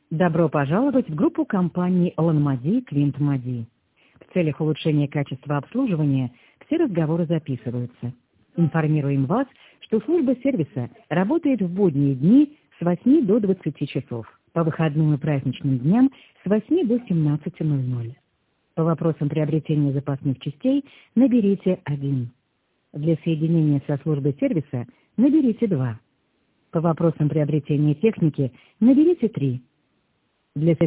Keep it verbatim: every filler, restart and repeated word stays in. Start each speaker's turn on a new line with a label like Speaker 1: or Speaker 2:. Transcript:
Speaker 1: Добро пожаловать в группу компаний «Ланмади» Квинт Мади. В целях улучшения качества обслуживания все разговоры записываются. Информируем вас, что служба сервиса работает в будние дни с восьми до двадцати часов, по выходным и праздничным дням с восьми до семнадцати ноль-ноль. По вопросам приобретения запасных частей наберите один. Для соединения со службой сервиса наберите два. По вопросам приобретения техники наберите три. Для